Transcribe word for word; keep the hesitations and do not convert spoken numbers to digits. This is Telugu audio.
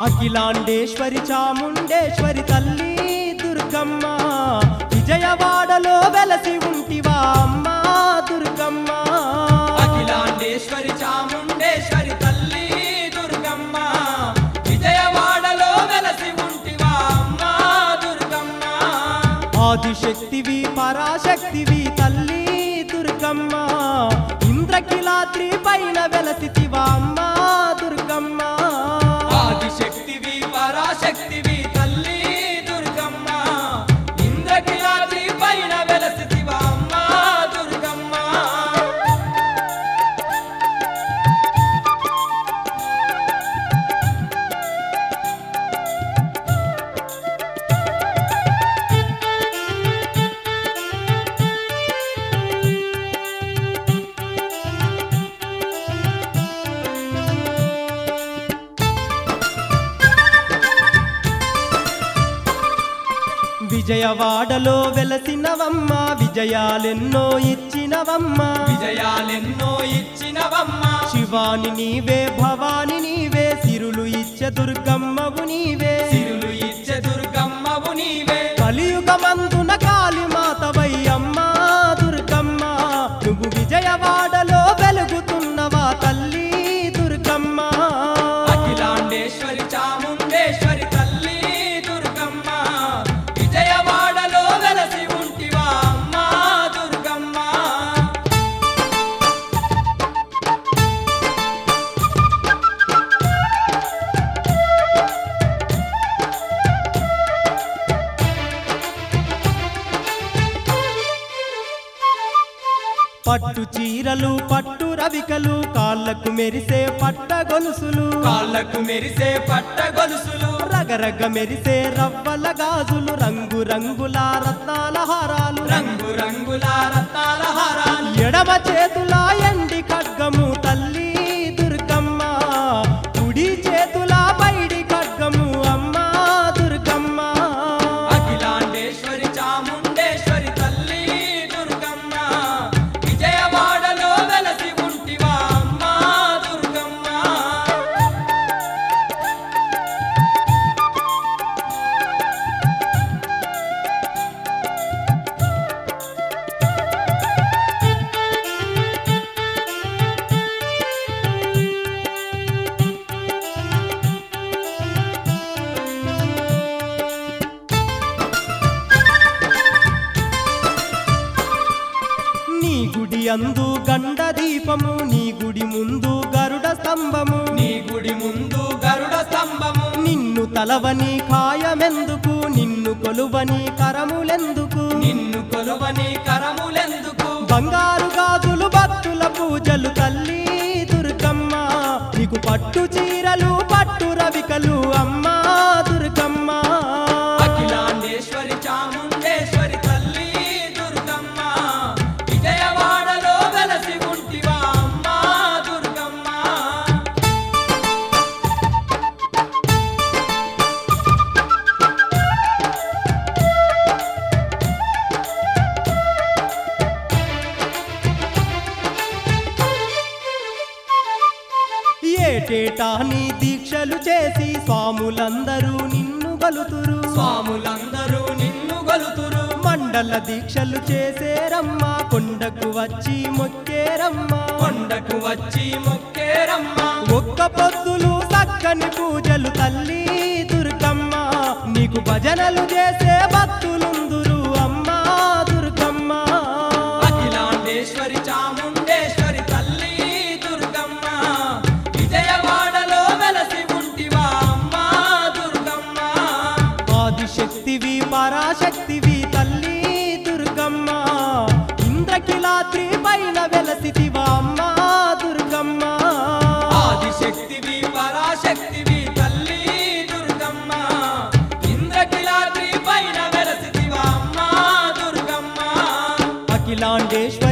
అఖిలాండేశ్వరి చాముండేశ్వరి తల్లి దుర్గమ్మ విజయవాడలో వెలసి ఉంటివా అమ్మా దుర్గమ్మ అఖిలాండేశ్వరి చాముండేశ్వరి తల్లి దుర్గమ్మ విజయవాడలో వెలసి ఉంటివా అమ్మా దుర్గమ్మ ఆదిశక్తివి పరాశక్తివి తల్లి దుర్గమ్మ ఇంద్రకిలాద్రి పైన వెలసితివా అమ్మా దుర్గమ్మ ఆదిశక్తివి పరాశక్తివి తల్లి దుర్గమ్మ ఇంద్రకిలాద్రి పైన వెలసితివా అమ్మా దుర్గమ్మ విజయవాడలో వెలసినవమ్మ విజయాలెన్నో ఇచ్చినవమ్మ విజయాలెన్నో ఇచ్చినవమ్మ శివాని నీవే భవాని నీవే సిరులు ఇచ్చే దుర్గమ్మవు నీవే సిరులు ఇచ్చే దుర్గమ్మవు నీవే కలియుగమందున కాళీమాతవై అమ్మా దుర్గమ్మ నువ్వు విజయవాడలో వెలుగుతున్నవా తల్లి దుర్గమ్మ అఖిలాండేశ్వరి చాముండేశ్వరి తల్లి దుర్గమ్మ విజయవాడలో వెలసి ఉంటివా అమ్మా దుర్గమ్మ పట్టు చీరలు పట్టు రవికలు కాళ్ళకు మెరిసే పట్ట గొలుసులు కాళ్ళకు మెరిసే పట్ట గొలుసులు రగరగ మెరిసే రవ్వల గాజులు రంగు రంగుల రత్నాల హారాలు రంగు రంగుల రత్నాల హారాలు ఎడమ చేతుల ఎండి ఖడ్గము తల్లి దుర్గమ్మ కుడి చేతుల పైడి ఖడ్గము అమ్మా దుర్గమ్మ అఖిలాండేశ్వరి చాముండేశ్వరి తల్లి దుర్గమ్మ విజయవాడలో వెలసి ఉంటివా అమ్మా దుర్గమ్మ నీ గుడి అందు గండ దీపము నీ గుడి ముందు గరుడ స్తంభము నీ గుడి ముందు గరుడ స్తంభము నిన్ను తలవని ఖాయమెందుకు నిన్ను కొలువని కరములెందుకు నిన్ను కొలువని కరములెందుకు బంగారు గాజులు భక్తుల పూజలు తల్లి దుర్గమ్మ నీకు పట్టు చీరలు పట్టు రవికలు అమ్మా దుర్గమ్మ అఖిలాండేశ్వరి చాముండేశ్వరి తల్లి దుర్గమ్మ విజయవాడలో వెలసి ఉంటివా అమ్మా దుర్గమ్మ ఏటేటా నీ దీక్షలు చేసి స్వాములందరూ నిన్ను గలుతురు స్వాములందరూ నిన్ను గలుతురు మండల దీక్షలు చేసేరమ్మా కొండకు వచ్చి మొక్కేరమ్మా కొండకు వచ్చి మొక్కేరమ్మ ఒక్క పొద్దులు చక్కని పూజలు తల్లి దుర్గమ్మ నీకు భజనలు చేసే భక్తులుందురు అమ్మా దుర్గమ్మ అఖిలాండేశ్వరి చాముండేశ్వరి తల్లి దుర్గమ్మ విజయవాడలో వెలసి ఉంటివా అమ్మా దుర్గమ్మ ఆదిశక్తివి పరాశక్తివి తల్లి దుర్గమ్మ ఇంద్రకిలాద్రి పైన వెలసితివా అమ్మా దుర్గమ్మ ఆదిశక్తివి పరాశక్తివి తల్లి దుర్గమ్మ ఇంద్రకిలాద్రి పైన వెలసితివా అమ్మా దుర్గమ్మ అఖిలాండేశ్వరి